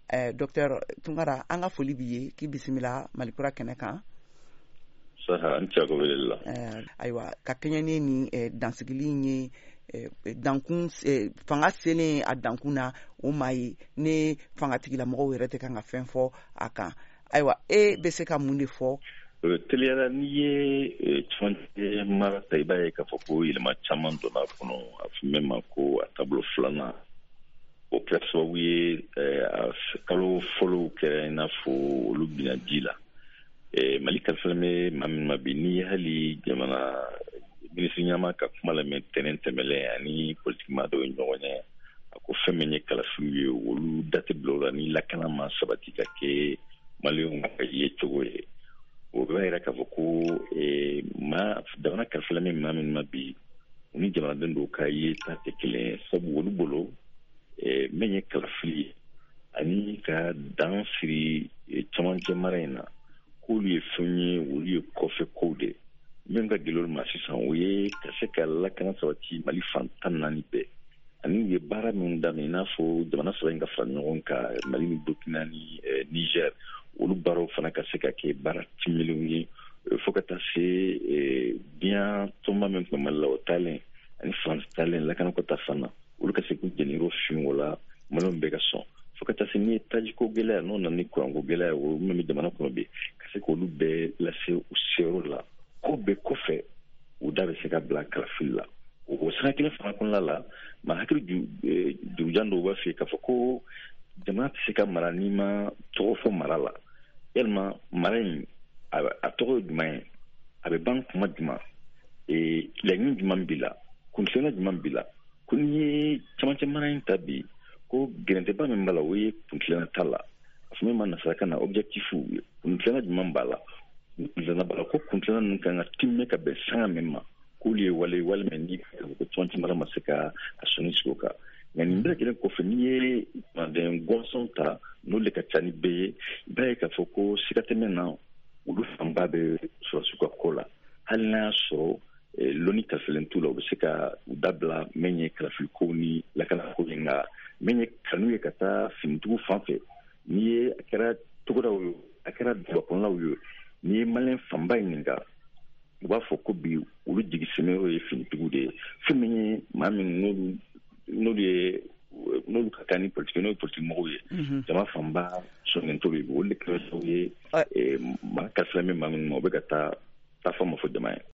Dr Tunkara an ka foli b'i ye k'i bisimila Malikura kɛnɛ kan. Ayiwa ka kɛɲɛ ni dansigili ye dankun fanga selen a dankun na o maa ye ne fangatigilamɔgɔw yɛrɛ tɛ kan ka fɛn fɔ a kan. Ayiwa e bɛ se ka mun de fɔ? Teliyara n'i ye cɛmancɛ mara ta i b'a ye k'a fɔ ko yɛlɛma caman donna kɔnɔ a fɔ min ma ko a taabolo filanan o kɛra sababu ye kalo fɔlɔw kɛra i n'a fɔ olu bina ji la. Mali kalifalen bɛ maa min ma bi ni hali jamana minisiri ɲɛma ka kuma lamɛn tɛnɛn tɛmɛlen ani politikima dɔw ye ɲɔgɔn ye a ko fɛn min ye kalafiliw ye olu date bila o la ni lakana ma sabati ka kɛ Maliɲɛnw ka ye cogo ye. O b'a yira k'a fɔ ko jamana kalifalen bɛ maa min ma bi u ni jamanaden dɔw ka ye ta tɛ kelen sabu olu bolo min ye kalafili ye ani ka dan siri cɛmancɛ mara in na k'olu ye fɛn ye olu ye kɔfɛ kow de min ka gɛlɛn olu ma sisan o ye ka se ka lakana sabati Mali fan 14 bɛɛ ani u ye baara min daminɛ i n'a fɔ jamana saba in ka fara ɲɔgɔn kan Mali ni Burkina ni Niger olu baaraw fana ka se ka kɛ baara timilenw ye fo ka taa se diɲɛ tɔnba min tun bɛ Mali la o taalen ani France taalen lakanakɔta fana olu ka se k'u jɛniyɔrɔ fin o la Maliɲɛnw bɛɛ ka sɔn fo ka taa se ni ye tajiko gɛlɛya n'o nana ni kuranko gɛlɛya o min bɛ jamana kɔnɔ bi ka se k'olu bɛɛ lase u seyɔrɔ la ko bɛɛ kɔfɛ u da bɛ se ka bila kalafili la o sira kelen fana kɔnɔna la maa hakili jurujan dɔw b'a fɛ k'a fɔ ko jamana tɛ se ka mara n'i ma tɔgɔ fɔ mara la yalima mara in a tɔgɔ ye jumɛn ye a bɛ ban kuma jumɛn laɲini jumɛn b'i la kuntilenna jumɛn b'i la ko n'i ye camancɛ mara in ta bi ko gɛrɛntɛba min b'a la o ye kuntilenna ta la a fɔ min ma nasarakan na objectifu kuntilenna jumɛn b'a la kuntilenna b'a la ko kuntilenna ninnu kan ka timme ka bɛn sanga min ma k'olu ye walima ni ko camancɛ mara ma se ka a sɔnni sigi o kan nka nin bɛɛ lajɛlen kɔfɛ n'i ye manden gɔnsɔn ta n'olu de ka ca ni bɛɛ ye i b'a ye k'a fɔ ko siga tɛmɛ na olu fanba bɛ sɔrɔsiw ka ko la hali n'a y'a sɔrɔ loni kalifalen t'u la u bɛ se ka u dabila min ye kalafilikow ni lakanako ye nka min ye kanu ye ka taa finitigiw fan fɛ n'i ye a kɛra togodaw ye a kɛra dugakɔnɔlaw ye n'i ye Maliyɛn fanba ɲininka u b'a fɔ ko bi olu jigisɛmɛyɔrɔ ye finitigiw de ye fɛn min ye maa min n'olu ka kan ni politiki n'o ye politikimɔgɔw ye jama fanba sɔnnen t'olu ye olu de kɛra sababu ye maa kalifalen bɛ maa min ma u bɛ ka taa fɔ ma fɔ jama ye.